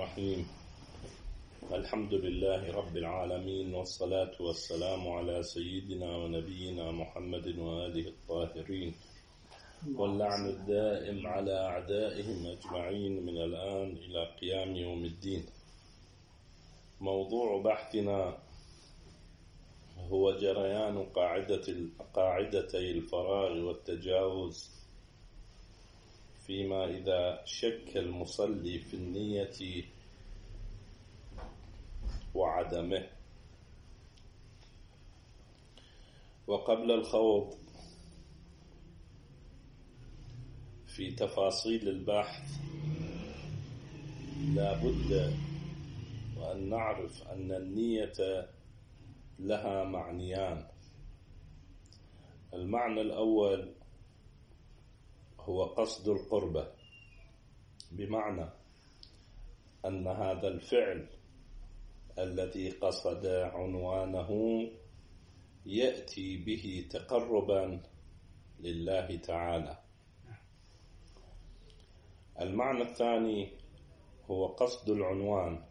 الرحيم. الحمد لله رب العالمين، والصلاة والسلام على سيدنا ونبينا محمد وآله الطاهرين، واللعن الدائم على أعدائهم أجمعين من الآن إلى قيام يوم الدين. موضوع بحثنا هو جريان قاعدتي الفراغ والتجاوز فيما إذا شك المصلي في النية وعدمه. وقبل الخوض في تفاصيل البحث لا بد وأن نعرف أن النية لها معنيان. المعنى الأول هو قصد القربة، بمعنى أن هذا الفعل الذي قصد عنوانه يأتي به تقربا لله تعالى. المعنى الثاني هو قصد العنوان،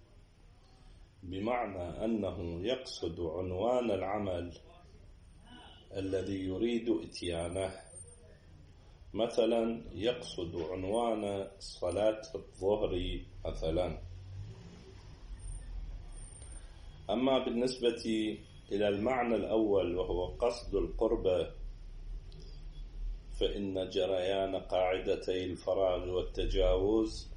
بمعنى أنه يقصد عنوان العمل الذي يريد إتيانه. مثلا يقصد عنوان صلاة الظهر مثلا. أما بالنسبة إلى المعنى الأول وهو قصد القربة، فإن جريان قاعدتي الفراغ والتجاوز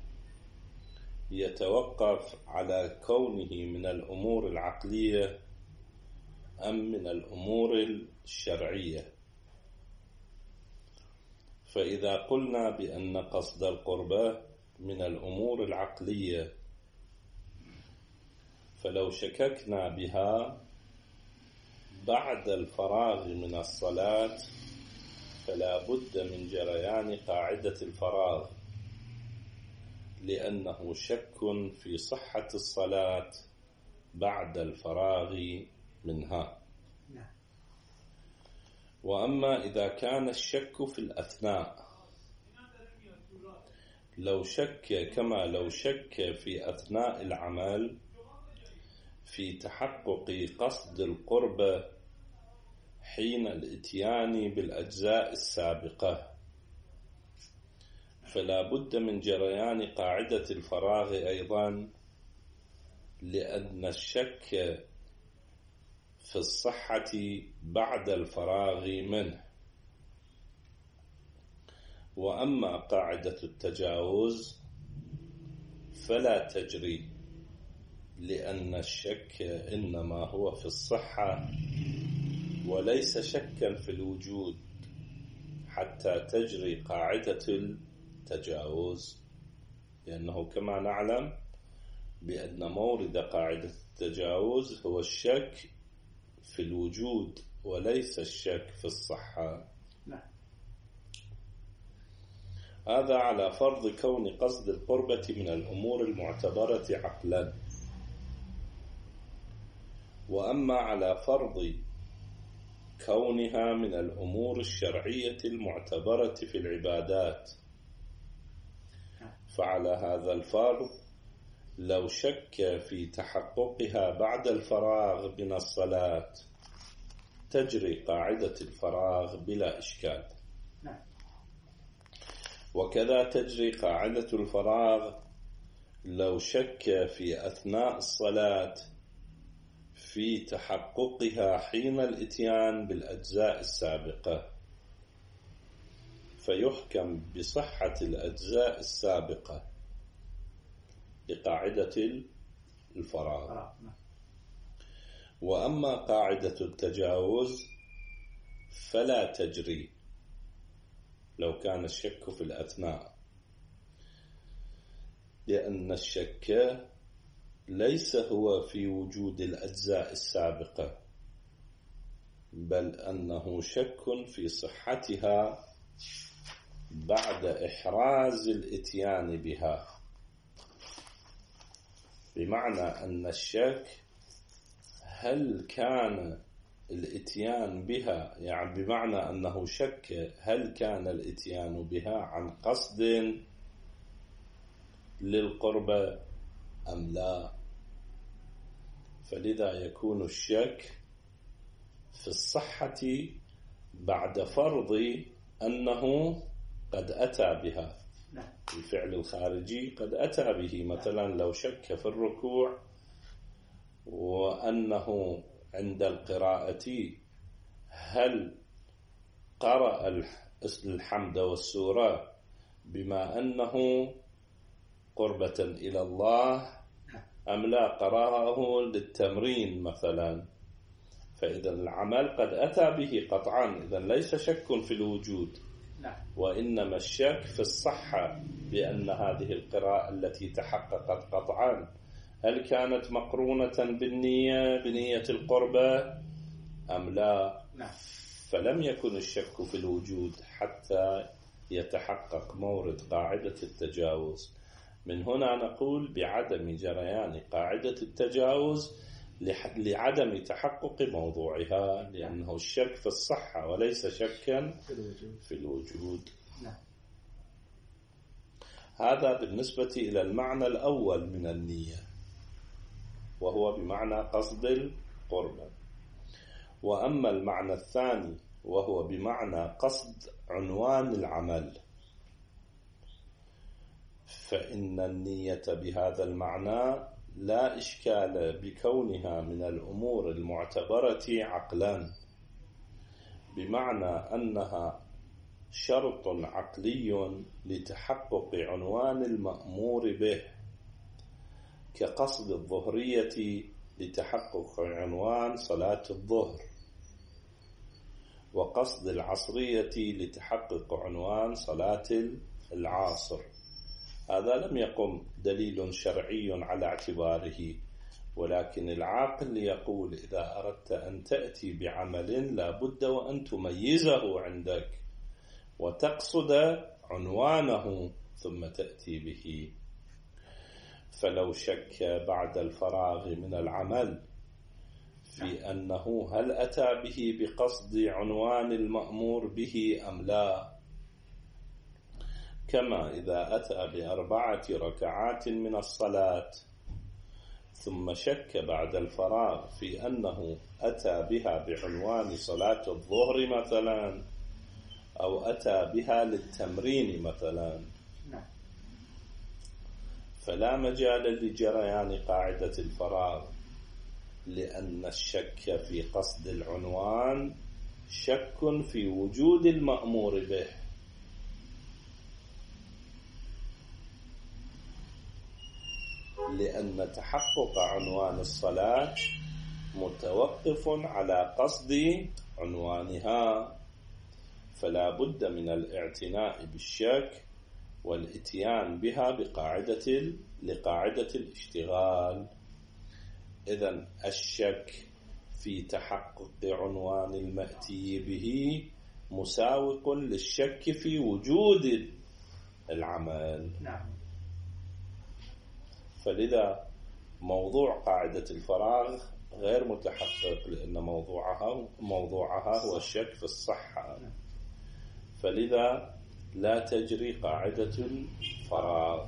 يتوقف على كونه من الأمور العقلية أم من الأمور الشرعية. فإذا قلنا بأن قصد القربة من الأمور العقلية، فلو شككنا بها بعد الفراغ من الصلاة فلا بد من جريان قاعدة الفراغ، لأنه شك في صحة الصلاة بعد الفراغ منها. وأما إذا كان الشك في الأثناء، لو شك في أثناء العمل في تحقق قصد القربة حين الإتيان بالأجزاء السابقة، فلا بد من جريان قاعدة الفراغ أيضا، لأن الشك في الصحة بعد الفراغ منه. وأما قاعدة التجاوز فلا تجري، لأن الشك إنما هو في الصحة وليس شكا في الوجود حتى تجري قاعدة التجاوز، لأنه كما نعلم بأن مورد قاعدة التجاوز هو الشك في الوجود وليس الشك في الصحة. هذا على فرض كون قصد القربة من الأمور المعتبرة عقلا. وأما على فرض كونها من الأمور الشرعية المعتبرة في العبادات، فعلى هذا الفرض لو شك في تحققها بعد الفراغ من الصلاة تجري قاعدة الفراغ بلا إشكال. وكذا تجري قاعدة الفراغ لو شك في أثناء الصلاة في تحققها حين الإتيان بالأجزاء السابقة، فيحكم بصحة الأجزاء السابقة لقاعدة الفراغ. وأما قاعدة التجاوز فلا تجري لو كان الشك في الأثناء، لأن الشك ليس هو في وجود الأجزاء السابقة، بل أنه شك في صحتها بعد إحراز الإتيان بها. بمعنى أن الشك هل كان الإتيان بها، يعني بمعنى أنه شك هل كان الإتيان بها عن قصد للقربة أم لا. فلذا يكون الشك في الصحة بعد فرض أنه قد أتى بها. الفعل الخارجي قد أتى به، مثلا لو شك في الركوع وأنه عند القراءة هل قرأ الحمد والسورة بما أنه قربة إلى الله أم لا، قرأه للتمرين مثلا، فإذا العمل قد أتى به قطعا، إذا ليس شك في الوجود، وإنما الشك في الصحة، بأن هذه القراءة التي تحققت قطعا هل كانت مقرونة بنية القربة أم لا. فلم يكن الشك في الوجود حتى يتحقق مورد قاعدة التجاوز. من هنا نقول بعدم جريان قاعدة التجاوز لعدم تحقق موضوعها، لأنه الشك في الصحة وليس شكا في الوجود. هذا بالنسبة إلى المعنى الأول من النية، وهو بمعنى قصد القربة. وأما المعنى الثاني وهو بمعنى قصد عنوان العمل، فإن النية بهذا المعنى لا إشكال بكونها من الأمور المعتبرة عقلا، بمعنى أنها شرط عقلي لتحقق عنوان المأمور به، كقصد الظهرية لتحقق عنوان صلاة الظهر، وقصد العصرية لتحقق عنوان صلاة العصر. هذا لم يقم دليل شرعي على اعتباره، ولكن العاقل يقول إذا أردت أن تأتي بعمل لا بد وأن تميزه عندك وتقصد عنوانه ثم تأتي به. فلو شك بعد الفراغ من العمل في أنه هل أتى به بقصد عنوان المأمور به أم لا، كما إذا أتى ب4 ركعات من الصلاة ثم شك بعد الفراغ في أنه أتى بها بعنوان صلاة الظهر مثلا، أو أتى بها للتمرين مثلا، فلا مجال لجريان قاعدة الفراغ، لأن الشك في قصد العنوان شك في وجود المأمور به. لأن تحقق عنوان الصلاة متوقف على قصد عنوانها، فلا بد من الاعتناء بالشك والاتيان بها لقاعدة الاشتغال. إذن الشك في تحقق عنوان المأتي به مساوق للشك في وجود العمل. فلذا موضوع قاعدة الفراغ غير متحقق، لأن موضوعها هو الشك في الصحة، فلذا لا تجري قاعدة الفراغ.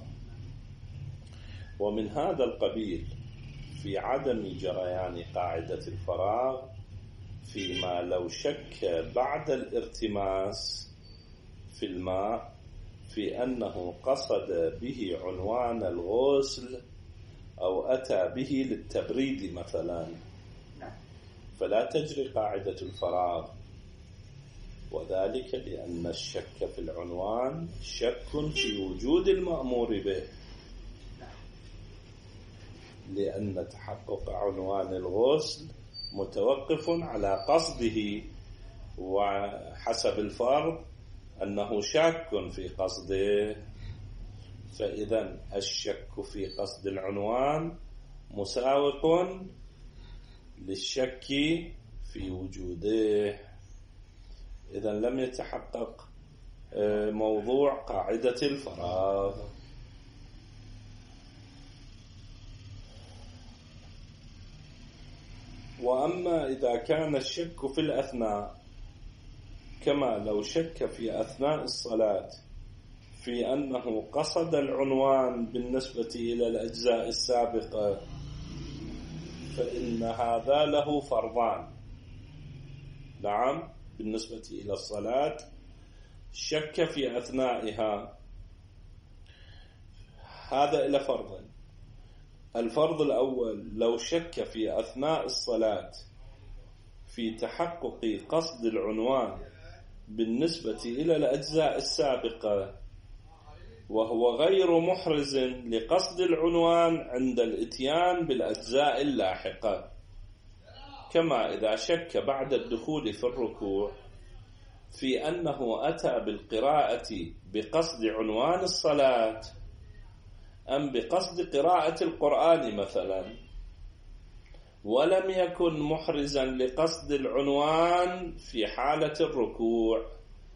ومن هذا القبيل في عدم جريان قاعدة الفراغ فيما لو شك بعد الارتماس في الماء في أنه قصد به عنوان الغسل أو أتى به للتبريد مثلا، فلا تجري قاعدة الفراغ، وذلك لأن الشك في العنوان شك في وجود المأمور به، لأن تحقق عنوان الغسل متوقف على قصده، وحسب الفرض أنه شاك في قصده، فإذا الشك في قصد العنوان مساوق للشك في وجوده. إذا لم يتحقق موضوع قاعدة الفراغ. وأما إذا كان الشك في الأثناء، كما لو شك في أثناء الصلاة في أنه قصد العنوان بالنسبة إلى الأجزاء السابقة، فإن هذا له فرضان. نعم، بالنسبة إلى الصلاة شك في أثنائها، هذا إلى فرضين. الفرض الأول، لو شك في أثناء الصلاة في تحقق قصد العنوان بالنسبة إلى الأجزاء السابقة، وهو غير محرز لقصد العنوان عند الإتيان بالأجزاء اللاحقة، كما إذا شك بعد الدخول في الركوع في أنه أتى بالقراءة بقصد عنوان الصلاة أم بقصد قراءة القرآن مثلا، ولم يكن محرزا لقصد العنوان في حالة الركوع،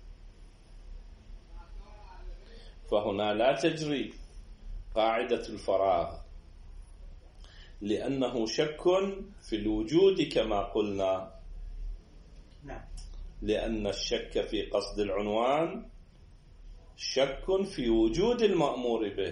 فهنا لا تجري قاعدة الفراغ، لأنه شك في الوجود كما قلنا. لأن الشك في قصد العنوان شك في وجود المأمور به.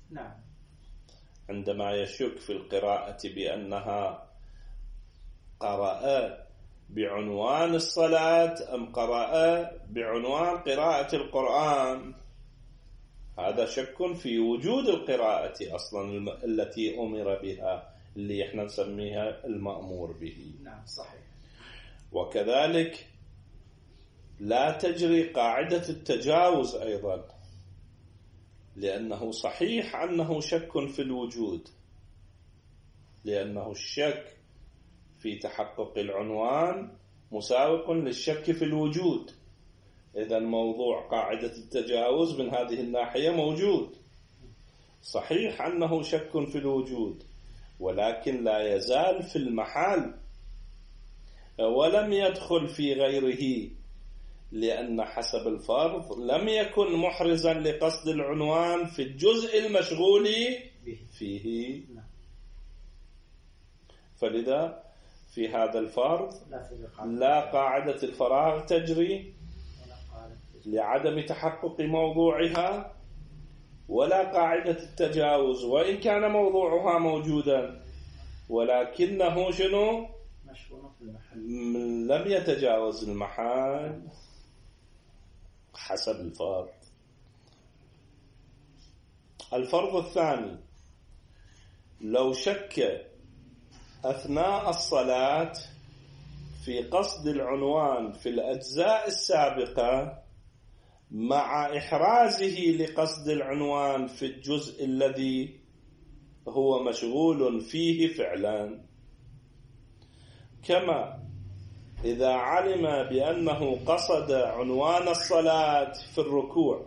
عندما يشك في القراءة بأنها قرأ بعنوان الصلاة أم قرأ بعنوان قراءة القرآن، هذا شك في وجود القراءة أصلا التي أمر بها، اللي احنا نسميها المأمور به. نعم صحيح. وكذلك لا تجري قاعدة التجاوز أيضا، لأنه صحيح أنه شك في الوجود، لأنه الشك في تحقق العنوان مساوق للشك في الوجود. إذا موضوع قاعدة التجاوز من هذه الناحية موجود. صحيح أنه شك في الوجود، ولكن لا يزال في المحال ولم يدخل في غيره، لأن حسب الفرض لم يكن محرزا لقصد العنوان في الجزء المشغول فيه. فلذا في هذا الفرض لا قاعدة الفراغ تجري لعدم تحقق موضوعها، ولا قاعدة التجاوز وإن كان موضوعها موجودا، ولكنه شنو؟ لم يتجاوز المحال حسب الفرض. الفرض الثاني، لو شك أثناء الصلاة في قصد العنوان في الأجزاء السابقة مع إحرازه لقصد العنوان في الجزء الذي هو مشغول فيه فعلا، كما إذا علم بأنه قصد عنوان الصلاة في الركوع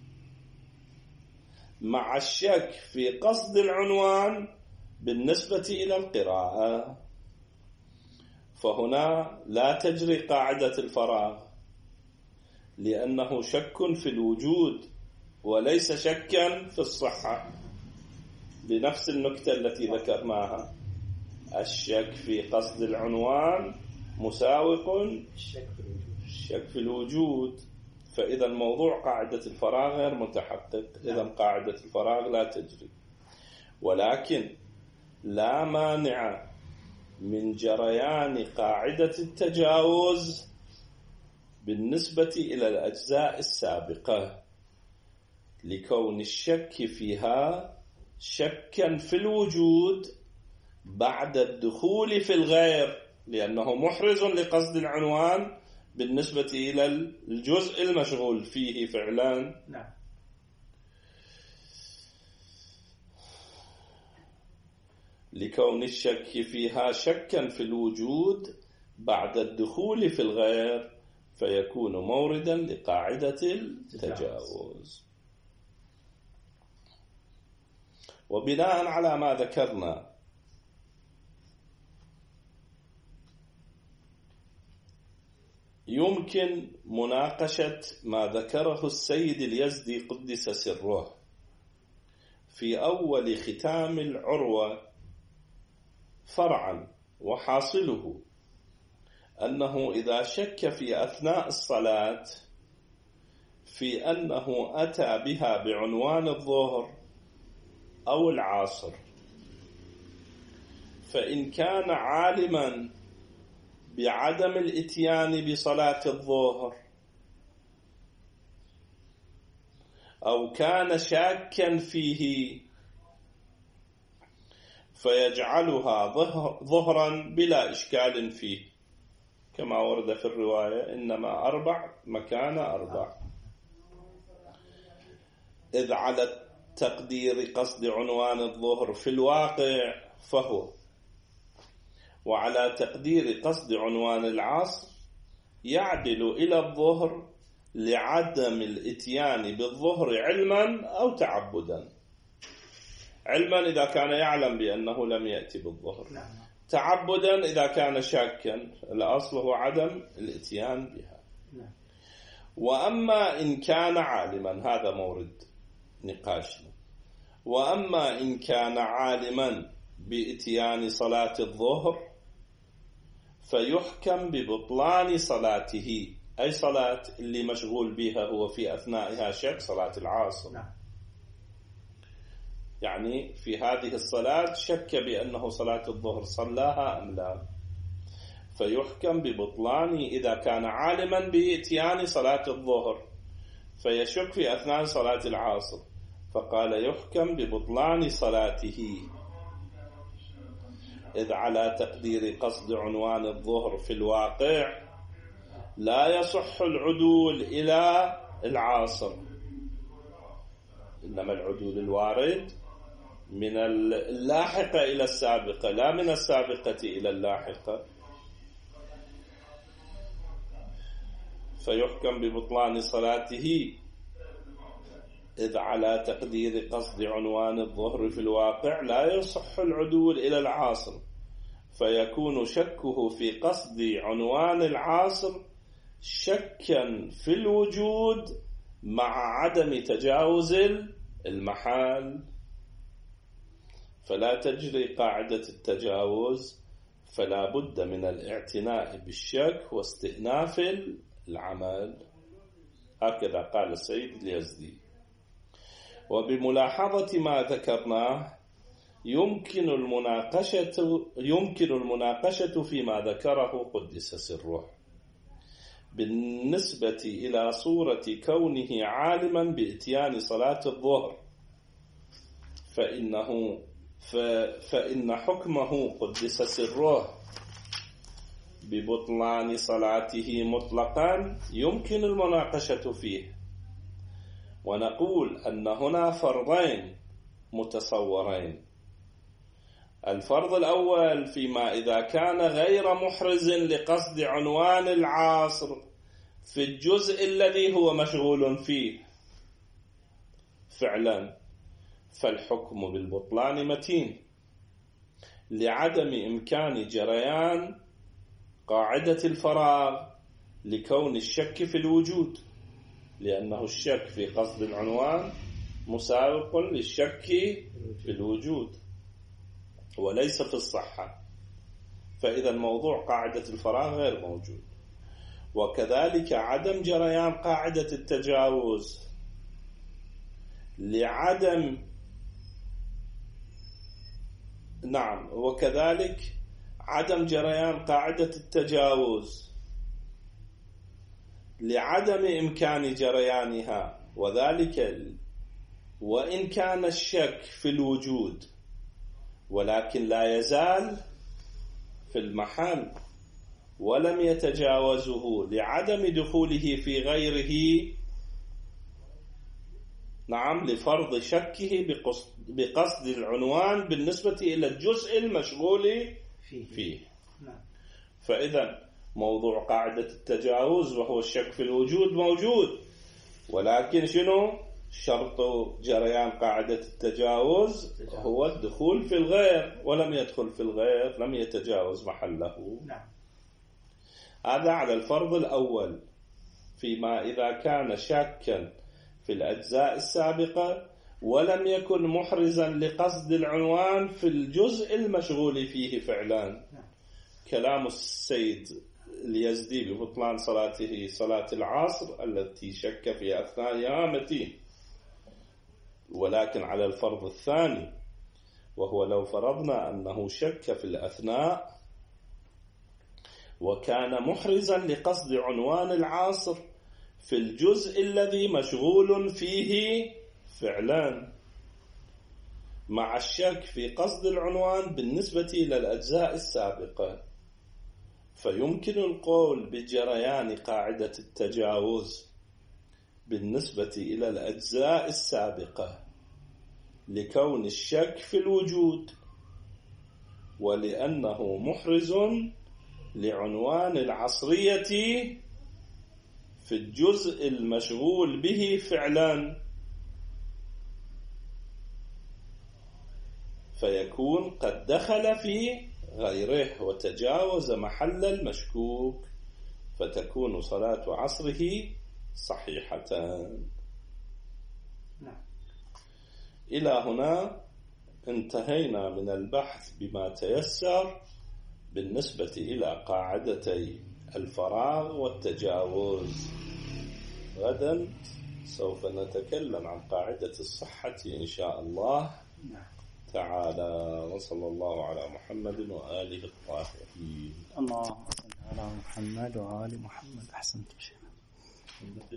مع الشك في قصد العنوان بالنسبة إلى القراءة، فهنا لا تجري قاعدة الفراغ، لأنه شك في الوجود وليس شكا في الصحة، لنفس النكتة التي ذكرناها. الشك في قصد العنوان مساوق الشك في الوجود، فإذا الموضوع قاعدة الفراغ غير متحقق، إذا قاعدة الفراغ لا تجري. ولكن لا مانع من جريان قاعدة التجاوز بالنسبة إلى الأجزاء السابقة، لكون الشك فيها شكا في الوجود بعد الدخول في الغير، لأنه محرز لقصد العنوان بالنسبة إلى الجزء المشغول فيه فعلا. نعم. لكون الشك فيها شكا في الوجود بعد الدخول في الغير، فيكون موردا لقاعدة التجاوز. وبناء على ما ذكرنا، يمكن مناقشة ما ذكره السيد اليزدي قدس سره في أول ختام العروة فرعا، وحاصله أنه إذا شك في أثناء الصلاة في أنه أتى بها بعنوان الظهر أو العصر، فإن كان عالما بعدم الإتيان بصلاة الظهر أو كان شاكا فيه فيجعلها ظهرا بلا إشكال فيه، كما ورد في الرواية إنما 4 مكان 4. إذ على تقدير قصد عنوان الظهر في الواقع فهو، وعلى تقدير قصد عنوان العصر يعدل إلى الظهر لعدم الإتيان بالظهر علما أو تعبدا. علما إذا كان يعلم بأنه لم يأتي بالظهر، تعبدا إذا كان شاكا، الأصل هو عدم الإتيان بها. وأما إن كان عالما، هذا مورد نقاشنا، وأما إن كان عالما بإتيان صلاة الظهر فيحكم ببطلان صلاته، أي صلاة اللي مشغول بها هو في أثنائها شك، صلاة العصر. يعني في هذه الصلاة شك بأنه صلاة الظهر صلاها أم لا، فيحكم ببطلان إذا كان عالما بإتيان صلاة الظهر فيشك في أثناء صلاة العصر، فقال يحكم ببطلان صلاته. إذ على تقدير قصد عنوان الظهر في الواقع لا يصح العدول إلى العاصر، إنما العدول الوارد من اللاحقة إلى السابقة، لا من السابقة إلى اللاحقة. فيحكم ببطلان صلاته إذ على تقدير قصد عنوان الظهر في الواقع لا يصح العدول إلى العاصر، فيكون شكه في قصد عنوان العاصر شكا في الوجود مع عدم تجاوز المحال، فلا تجري قاعدة التجاوز، فلا بد من الاعتناء بالشك واستئناف العمل. هكذا قال السيد اليزدي. وبملاحظة ما ذكرناه يمكن المناقشة فيما ذكره قدس سره بالنسبة إلى صورة كونه عالما بإتيان صلاة الظهر، فإن حكمه قدس سره ببطلان صلاته مطلقا يمكن المناقشة فيه، ونقول أن هنا فرضين متصورين. الفرض الأول فيما إذا كان غير محرز لقصد عنوان العاصر في الجزء الذي هو مشغول فيه فعلا، فالحكم بالبطلان متين لعدم إمكان جريان قاعدة الفراغ لكون الشك في الوجود، لأنه الشك في قصد العنوان مسابق للشك في الوجود وليس في الصحة، فإذا موضوع قاعدة الفراغ غير موجود. وكذلك عدم جريان قاعدة التجاوز وكذلك عدم جريان قاعدة التجاوز لعدم إمكان جريانها، وذلك وإن كان الشك في الوجود ولكن لا يزال في المحل ولم يتجاوزه لعدم دخوله في غيره، لفرض شكه بقصد العنوان بالنسبة إلى الجزء المشغول فيه. فإذا موضوع قاعدة التجاوز وهو الشك في الوجود موجود، ولكن شرط جريان قاعدة التجاوز هو الدخول في الغير، ولم يدخل في الغير لم يتجاوز محله. هذا على الفرض الأول فيما إذا كان شاكا في الأجزاء السابقة ولم يكن محرزا لقصد العنوان في الجزء المشغول فيه فعلا. كلام السيد اليزدي ببطلان صلاته صلاة العصر التي شك في أثنائها متين، ولكن على الفرض الثاني، وهو لو فرضنا أنه شك في الأثناء وكان محرزا لقصد عنوان العصر في الجزء الذي مشغول فيه فعلان، مع الشك في قصد العنوان بالنسبة إلى الأجزاء السابقة، فيمكن القول بجريان قاعدة التجاوز بالنسبة إلى الأجزاء السابقة لكون الشك في الوجود، ولأنه محرز لعنوان العصرية في الجزء المشغول به فعلا، فيكون قد دخل في غيره وتجاوز محل المشكوك، فتكون صلاة عصره صحيحة. إلى هنا انتهينا من البحث بما تيسر بالنسبة إلى قاعدتي الفراغ والتجاوز. غدا سوف نتكلم عن قاعدة الصحة إن شاء الله تعالى. وصلى الله على محمد وآله الطاهرين. اللهم صل على محمد وآل محمد. أحسنت شيخ.